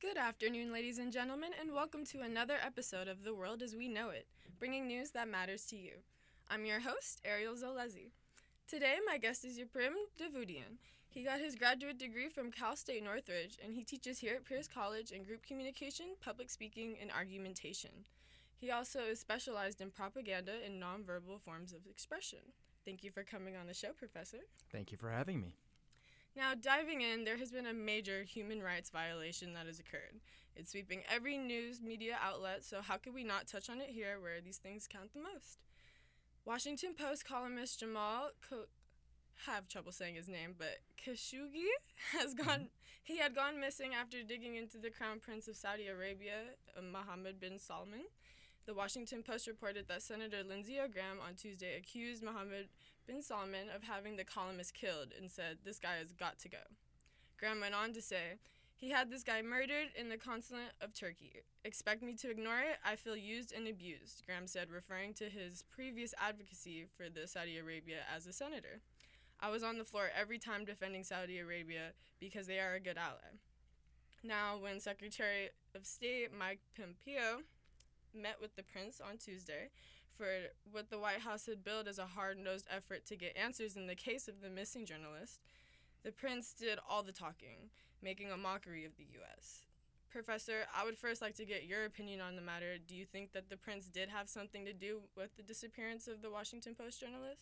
Good afternoon, ladies and gentlemen, and welcome to another episode of The World as We Know It, bringing news that matters to you. I'm your host, Ariel Zolezi. Today, my guest is Yeprim Davudian. He got his graduate degree from Cal State Northridge, and he teaches here at Pierce College in group communication, public speaking, and argumentation. He also is specialized in propaganda and nonverbal forms of expression. Thank you for coming on the show, Professor. Thank you for having me. Now, diving in, there has been a major human rights violation that has occurred. It's sweeping every news media outlet, so how could we not touch on it here where these things count the most? Washington Post columnist Jamal Khashoggi had gone missing after digging into the Crown Prince of Saudi Arabia, Mohammed bin Salman. The Washington Post reported that Senator Lindsey Graham on Tuesday accused Mohammed bin Salman of having the columnist killed and said, "This guy has got to go." Graham went on to say, "He had this guy murdered in the consulate of Turkey. Expect me to ignore it? I feel used and abused," Graham said, referring to his previous advocacy for the Saudi Arabia as a senator. "I was on the floor every time defending Saudi Arabia because they are a good ally." Now, when Secretary of State Mike Pompeo met with the prince on Tuesday for what the White House had billed as a hard-nosed effort to get answers in the case of the missing journalist, the prince did all the talking, making a mockery of the U.S. Professor, I would first like to get your opinion on the matter. Do you think that the prince did have something to do with the disappearance of the Washington Post journalist?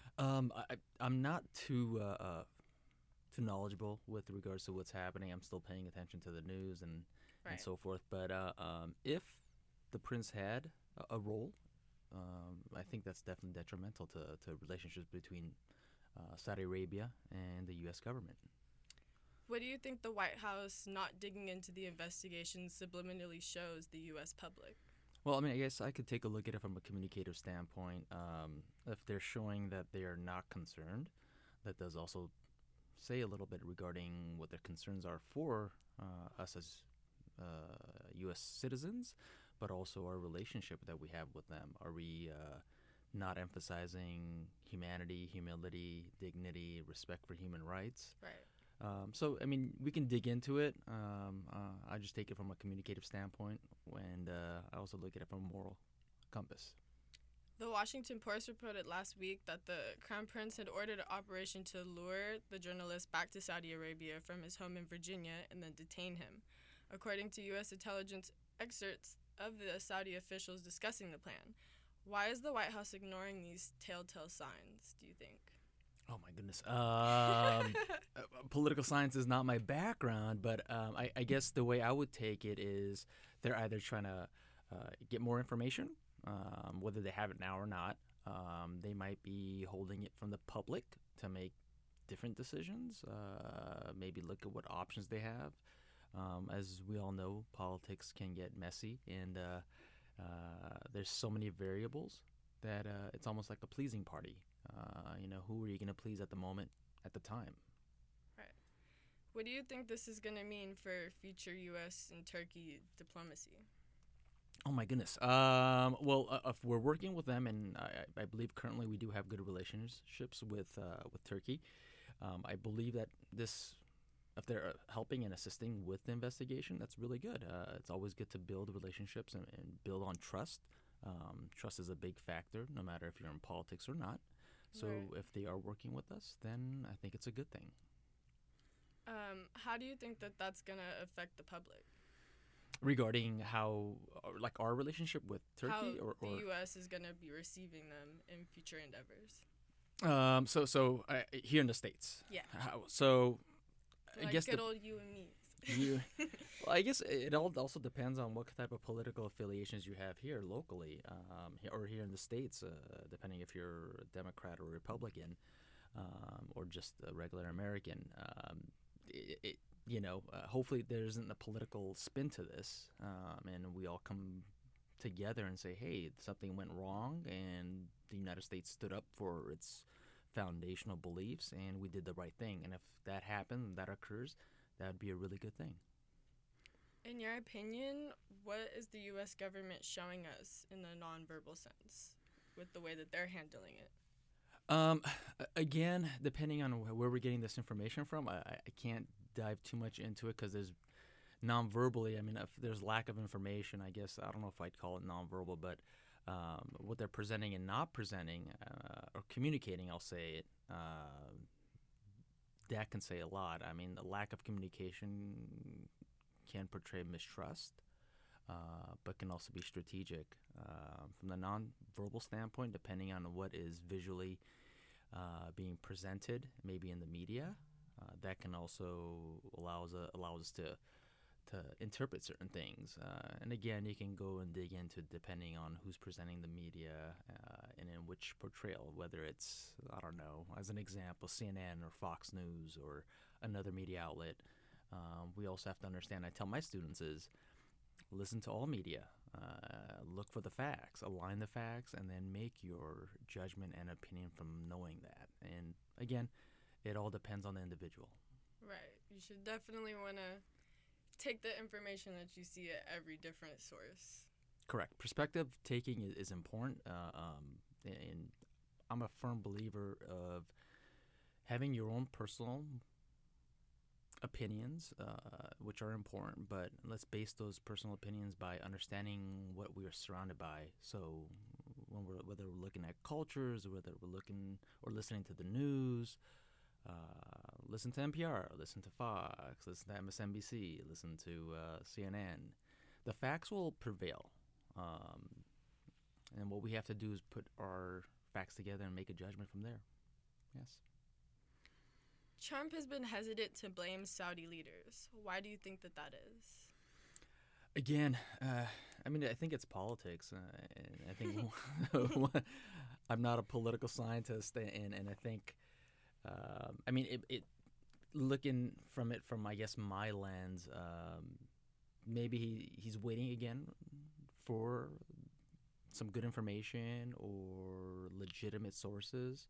I'm not too knowledgeable with regards to what's happening. I'm still paying attention to the news and so forth. But if the prince had a role, I think that's definitely detrimental to relationships between Saudi Arabia and the U.S. government. What do you think the White House not digging into the investigation subliminally shows the U.S. public? Well, I mean, I guess I could take a look at it from a communicative standpoint. If they're showing that they are not concerned, that does also say a little bit regarding what their concerns are for us as U.S. citizens, but also our relationship that we have with them. Are we not emphasizing humanity, humility, dignity, respect for human rights? Right. So, I mean, we can dig into it. I just take it from a communicative standpoint, and I also look at it from a moral compass. The Washington Post reported last week that the Crown Prince had ordered an operation to lure the journalist back to Saudi Arabia from his home in Virginia and then detain him. According to U.S. intelligence excerpts of the Saudi officials discussing the plan. Why is the White House ignoring these telltale signs, do you think? Oh, my goodness. Political science is not my background, but I guess the way I would take it is they're either trying to get more information, whether they have it now or not. They might be holding it from the public to make different decisions, maybe look at what options they have. As we all know, politics can get messy, and there's so many variables that it's almost like a pleasing party. Who are you going to please at the moment, at the time? Right. What do you think this is going to mean for future U.S. and Turkey diplomacy? Oh, my goodness. If we're working with them, and I believe currently we do have good relationships with Turkey, I believe that if they're helping and assisting with the investigation, that's really good. It's always good to build relationships and build on trust. Trust is a big factor, no matter if you're in politics or not. So if they are working with us, then I think it's a good thing. How do you think that that's going to affect the public? Regarding how, like, our relationship with Turkey? How the U.S. is going to be receiving them in future endeavors? Here in the States? Yeah. I guess good old you and me. Well, I guess it all also depends on what type of political affiliations you have here locally, or here in the States, depending if you're a Democrat or Republican, or just a regular American. Hopefully there isn't a political spin to this, and we all come together and say, hey, something went wrong, and the United States stood up for its foundational beliefs, and we did the right thing. And if that happens, that occurs, that would be a really good thing. In your opinion, what is the U.S. government showing us in the nonverbal sense with the way that they're handling it? Again, depending on where we're getting this information from, I can't dive too much into it because there's non-verbally, I mean, if there's lack of information, I guess I don't know if I'd call it non-verbal, but what they're presenting and not presenting or communicating, I'll say it. That can say a lot. I mean, the lack of communication can portray mistrust, but can also be strategic. From the non-verbal standpoint, depending on what is visually being presented, maybe in the media, that can also allows us to interpret certain things. And again, you can go and dig into depending on who's presenting the media and in which portrayal, whether it's, I don't know, as an example, CNN or Fox News or another media outlet. We also have to understand, I tell my students is, listen to all media, look for the facts, align the facts, and then make your judgment and opinion from knowing that. And again, it all depends on the individual. Right. You should definitely want to take the information that you see at every different source. Correct. Perspective taking is important, and I'm a firm believer of having your own personal opinions, which are important, but let's base those personal opinions by understanding what we are surrounded by. So whether we're looking at cultures, or whether we're looking or listening to the news, listen to NPR, listen to Fox, listen to MSNBC, listen to CNN. The facts will prevail. And what we have to do is put our facts together and make a judgment from there. Yes. Trump has been hesitant to blame Saudi leaders. Why do you think that is? Again, I mean, I think it's politics. And I think I'm not a political scientist, and I think, I mean, it looking from it from, I guess, my lens, maybe he's waiting again for some good information or legitimate sources.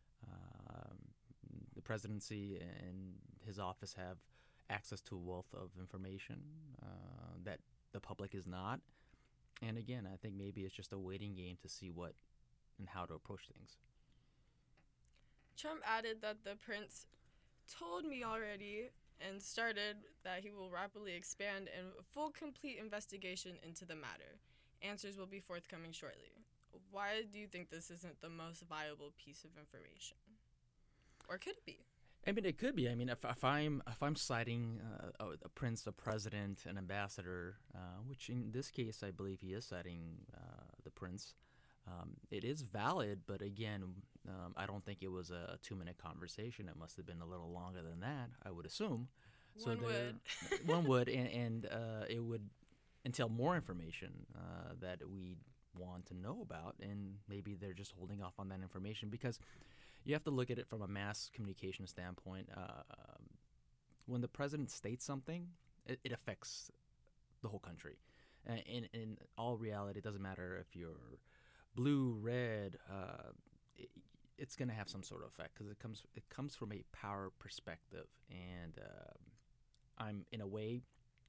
The presidency and his office have access to a wealth of information that the public is not. And again, I think maybe it's just a waiting game to see what and how to approach things. Trump added that the prince told me already and started that he will rapidly expand a full, complete investigation into the matter. Answers will be forthcoming shortly. Why do you think this isn't the most viable piece of information? Or could it be? I mean, it could be. I mean, if I'm citing a prince, a president, an ambassador, which in this case I believe he is citing the prince, it is valid. But again, I don't think it was a 2-minute conversation. It must have been a little longer than that, I would assume. One would, and it would entail more information that we want to know about, and maybe they're just holding off on that information because you have to look at it from a mass communication standpoint. When the president states something, it affects the whole country. In all reality, it doesn't matter if you're blue, red. It's going to have some sort of effect because it comes from a power perspective, and I'm in a way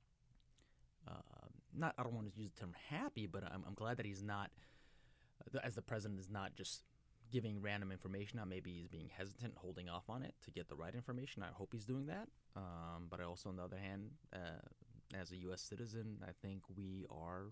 not. I don't want to use the term happy, but I'm glad that he's not, as the president is not just giving random information out. Maybe he's being hesitant, holding off on it to get the right information. I hope he's doing that. But I also, on the other hand, as a U.S. citizen, I think we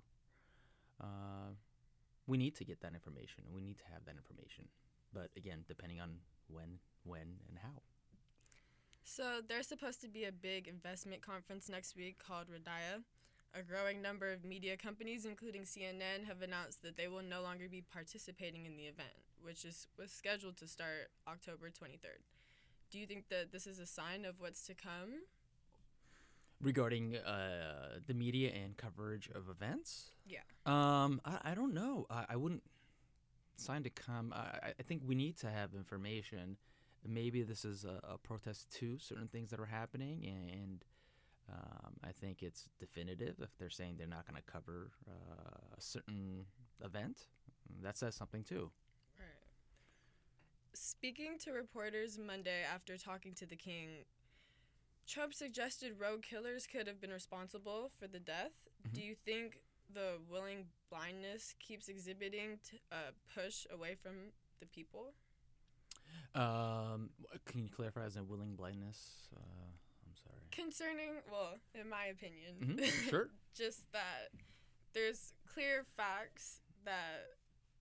need to get that information. We need to have that information. But again, depending on when, and how. So there's supposed to be a big investment conference next week called Radaya. A growing number of media companies, including CNN, have announced that they will no longer be participating in the event, which was scheduled to start October 23rd. Do you think that this is a sign of what's to come? Regarding the media and coverage of events? Yeah. I don't know. I wouldn't sign to come. I think we need to have information. Maybe this is a protest to certain things that are happening, and I think it's definitive if they're saying they're not going to cover a certain event. That says something too. Right. Speaking to reporters Monday after talking to the king, Trump suggested rogue killers could have been responsible for the death. Mm-hmm. Do you think the willing blindness keeps exhibiting push away from the people? Can you clarify as in willing blindness? I'm sorry. Concerning, well, in my opinion, Sure. just that there's clear facts that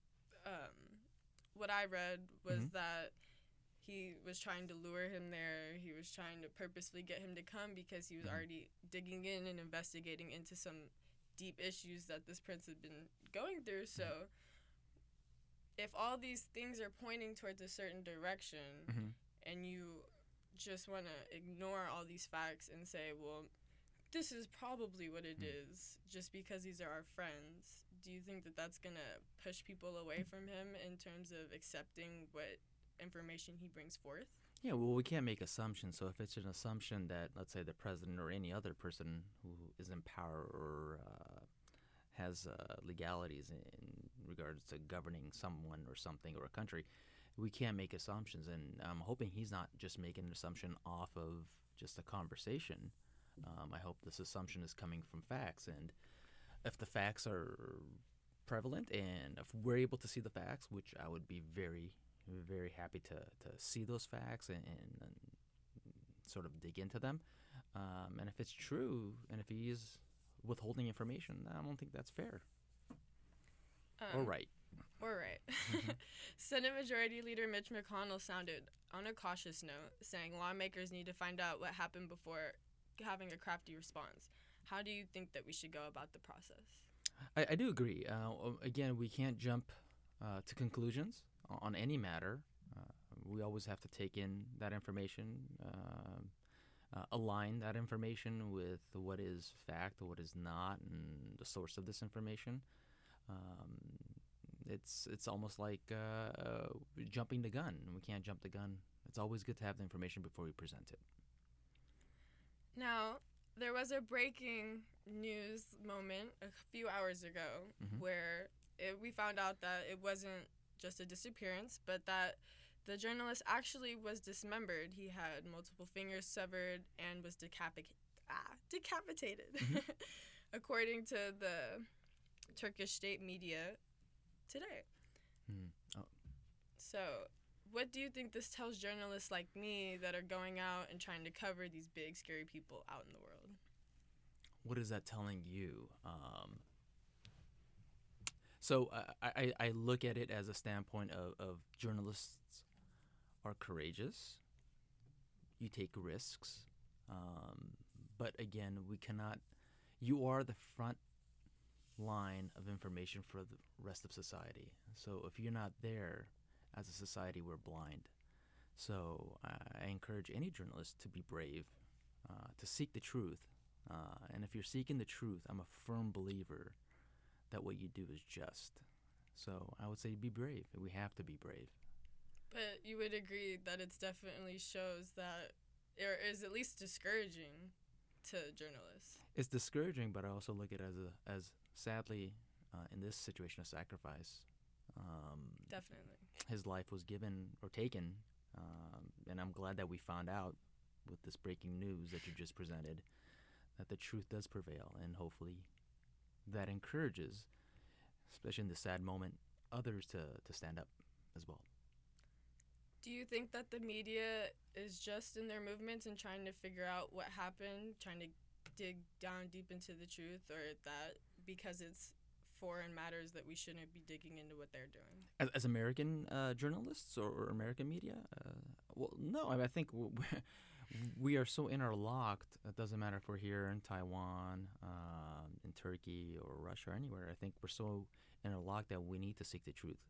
what I read was that he was trying to lure him there. He was trying to purposely get him to come because he was already digging in and investigating into some deep issues that this prince had been going through. So if all these things are pointing towards a certain direction and you just want to ignore all these facts and say, well, this is probably what it is just because these are our friends, do you think that that's going to push people away from him in terms of accepting what information he brings forth? Yeah, well, we can't make assumptions. So if it's an assumption that, let's say, the president or any other person who is in power or has legalities in regards to governing someone or something or a country, we can't make assumptions. And I'm hoping he's not just making an assumption off of just a conversation. I hope this assumption is coming from facts. And if the facts are prevalent and if we're able to see the facts, which I would be very, very happy to see those facts and sort of dig into them. And if it's true and if he is withholding information, I don't think that's fair. Or right. Or right. Senate Majority Leader Mitch McConnell sounded on a cautious note, saying lawmakers need to find out what happened before having a crafty response. How do you think that we should go about the process? I do agree. Again, we can't jump to conclusions on any matter. We always have to take in that information, align that information with what is fact or what is not, and the source of this information. It's almost like jumping the gun. We can't jump the gun. It's always good to have the information before we present it. Now, there was a breaking news moment a few hours ago where we found out that it wasn't just a disappearance, but that the journalist actually was dismembered. He had multiple fingers severed and was decapitated, according to the Turkish state media today. Oh. So what do you think this tells journalists like me that are going out and trying to cover these big, scary people out in the world? What is that telling you? So I look at it as a standpoint of journalists are courageous. You take risks. But again, we cannot, you are the front line of information for the rest of society. So if you're not there, as a society, we're blind. So I encourage any journalist to be brave, to seek the truth. And if you're seeking the truth, I'm a firm believer that what you do is just. So I would say be brave. We have to be brave. But you would agree that it's definitely shows that it is at least discouraging to journalists. It's discouraging, but I also look at it as sadly, in this situation, a sacrifice. Definitely. His life was given or taken, and I'm glad that we found out with this breaking news that you just presented that the truth does prevail, and hopefully that encourages, especially in this sad moment, others to stand up as well. Do you think that the media is just in their movements and trying to figure out what happened, trying to dig down deep into the truth, or that because it's foreign matters that we shouldn't be digging into what they're doing? As American journalists or American media? Well, no. I think we are so interlocked. It doesn't matter if we're here in Taiwan, in Turkey, or Russia, or anywhere. I think we're so interlocked that we need to seek the truth.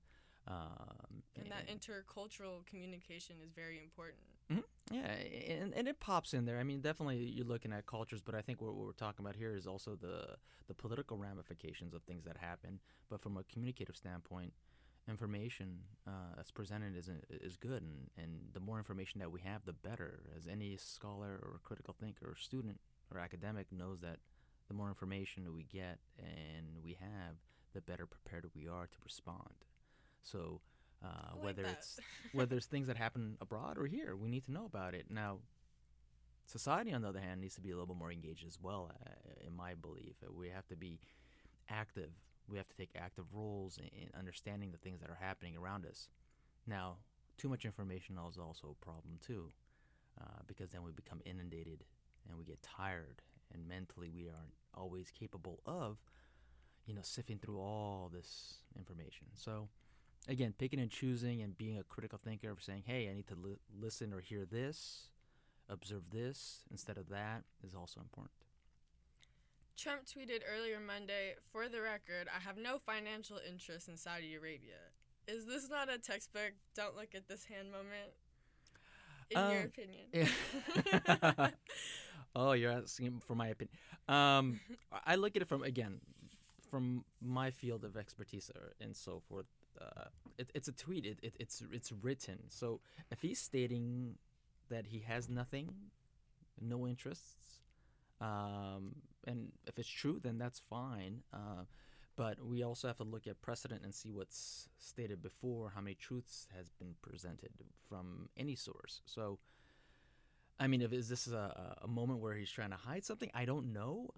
And that intercultural communication is very important. Mm-hmm. Yeah, and it pops in there. I mean, definitely you're looking at cultures, but I think what we're talking about here is also the political ramifications of things that happen. But from a communicative standpoint, information that's presented is good, and the more information that we have, the better. As any scholar or critical thinker or student or academic knows that the more information that we get and we have, the better prepared we are to respond. So whether it's things that happen abroad or here, we need to know about it. Now, society, on the other hand, needs to be a little bit more engaged as well, in my belief. We have to be active. We have to take active roles in understanding the things that are happening around us. Now, too much information is also a problem too, because then we become inundated and we get tired, and mentally we aren't always capable of, sifting through all this information. So, again, picking and choosing and being a critical thinker of saying, hey, I need to listen or hear this, observe this instead of that is also important. Trump tweeted earlier Monday, "For the record, I have no financial interest in Saudi Arabia." Is this not a textbook "don't look at this hand" moment, in your opinion? Oh, you're asking for my opinion. I look at it from my field of expertise and so forth. It's a tweet. It's written. So if he's stating that he has nothing, no interests, and if it's true, then that's fine. But we also have to look at precedent and see what's stated before, how many truths has been presented from any source. So, I mean, is this a moment where he's trying to hide something? I don't know.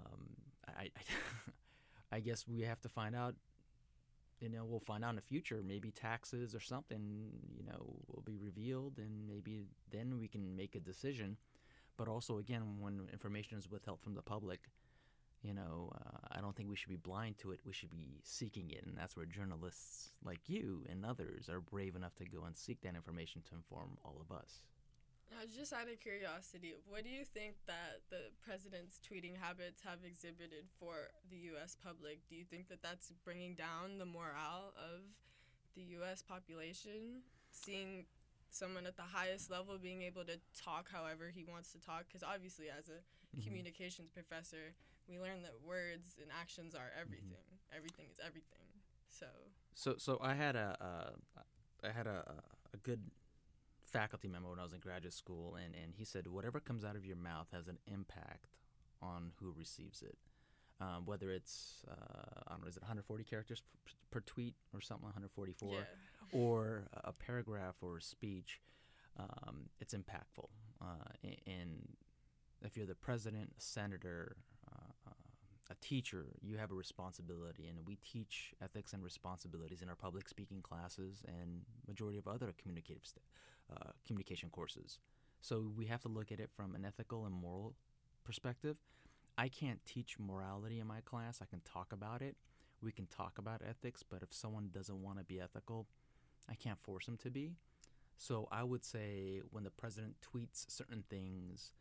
I guess we have to find out. We'll find out in the future. Maybe taxes or something, will be revealed, and maybe then we can make a decision. But also, again, when information is withheld from the public, I don't think we should be blind to it. We should be seeking it, and that's where journalists like you and others are brave enough to go and seek that information to inform all of us. Just out of curiosity, what do you think that the president's tweeting habits have exhibited for the U.S. public? Do you think that that's bringing down the morale of the U.S. population, seeing someone at the highest level being able to talk however he wants to talk? Because obviously, as a communications professor, we learn that words and actions are everything. Everything is everything. So I had a good faculty member when I was in graduate school, and he said whatever comes out of your mouth has an impact on who receives it. Whether it's, I don't know, is it 140 characters per tweet or something, 144, or a paragraph or a speech, it's impactful. And if you're the president, a senator, a teacher, you have a responsibility, and we teach ethics and responsibilities in our public speaking classes and majority of other communication courses. So we have to look at it from an ethical and moral perspective. I can't teach morality in my class. I can talk about it. We can talk about ethics, but if someone doesn't want to be ethical, I can't force them to be. So I would say when the president tweets certain things,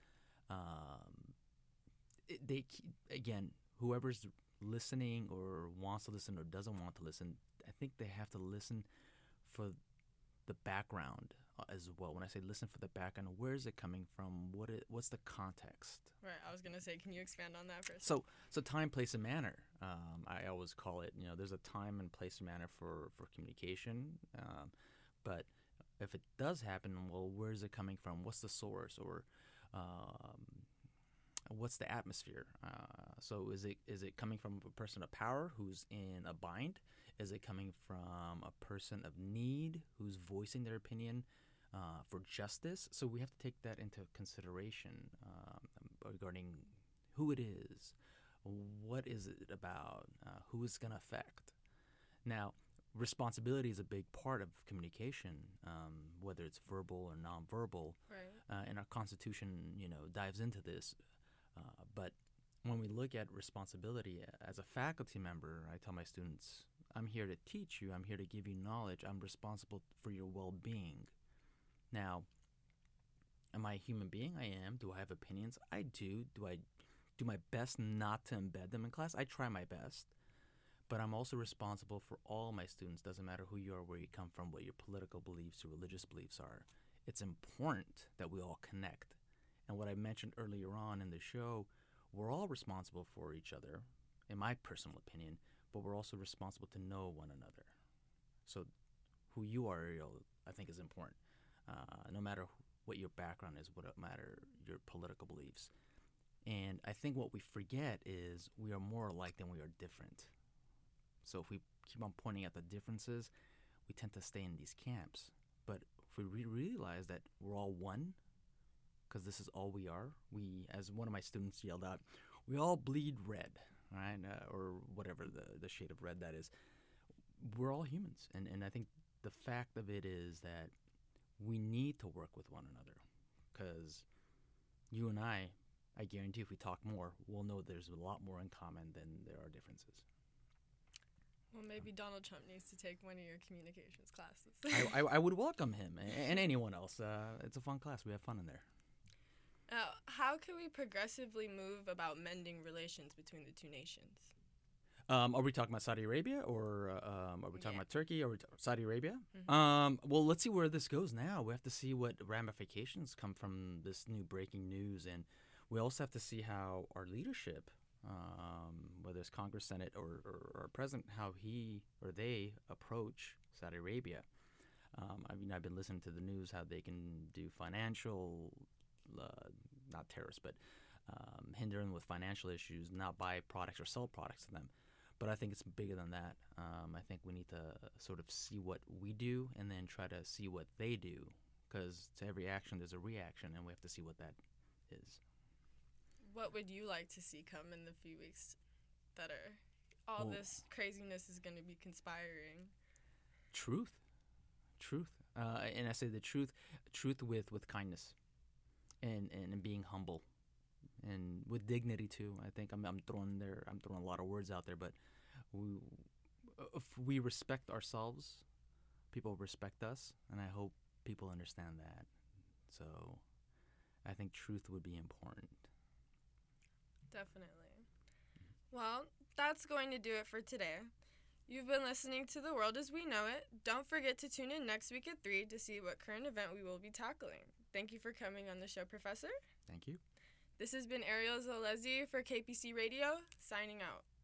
whoever's listening or wants to listen or doesn't want to listen, I think they have to listen for the background as well. When I say listen for the background, where is it coming from? What's the context? Right. I was gonna say, can you expand on that for a second? So time, place, and manner. I always call it. There's a time and place and manner for communication. But if it does happen, well, where is it coming from? What's the source? Or what's the atmosphere? So is it coming from a person of power who's in a bind? Is it coming from a person of need who's voicing their opinion for justice? So we have to take that into consideration regarding who it is, what is it about, who it's going to affect. Now, responsibility is a big part of communication, whether it's verbal or nonverbal. Right. And our Constitution, dives into this. But when we look at responsibility as a faculty member, I tell my students, I'm here to teach you. I'm here to give you knowledge. I'm responsible for your well-being. Now, am I a human being? I am. Do I have opinions? I do. Do I do my best not to embed them in class? I try my best. But I'm also responsible for all my students. Doesn't matter who you are, where you come from, what your political beliefs or religious beliefs are. It's important that we all connect. And what I mentioned earlier on in the show, we're all responsible for each other, in my personal opinion, but we're also responsible to know one another. So who you are, Ariel, I think is important. No matter what your background is, what matter your political beliefs. And I think what we forget is we are more alike than we are different. So if we keep on pointing at the differences, we tend to stay in these camps. But if we realize that we're all one, because this is all we are, as one of my students yelled out, we all bleed red, right? Or whatever the shade of red that is. We're all humans. And I think the fact of it is that we need to work with one another, because you and I I guarantee if we talk more, we'll know there's a lot more in common than there are differences. Well, maybe Donald Trump needs to take one of your communications classes. I would welcome him and anyone else. It's a fun class. We have fun in there. How can we progressively move about mending relations between the two nations? Are we talking about Saudi Arabia, or are we talking about Turkey, or Saudi Arabia? Well, let's see where this goes now. We have to see what ramifications come from this new breaking news, and we also have to see how our leadership, whether it's Congress, Senate, or our president, how he or they approach Saudi Arabia. I've been listening to the news, how they can do financial, not terrorists, but hinder them with financial issues, not buy products or sell products to them. But I think it's bigger than that. I think we need to sort of see what we do and then try to see what they do, because to every action there's a reaction, and we have to see what that is. What would you like to see come in the few weeks that are this craziness is going to be conspiring? Truth. And I say the truth with kindness and being humble. And with dignity too. I think I'm throwing a lot of words out there, but if we respect ourselves, people respect us, and I hope people understand that. So I think truth would be important. Definitely. Well, that's going to do it for today. You've been listening to The World as We Know It. Don't forget to tune in next week at 3 to see what current event we will be tackling. Thank you for coming on the show, Professor. Thank you. This has been Ariel Zalezi for KPC Radio, signing out.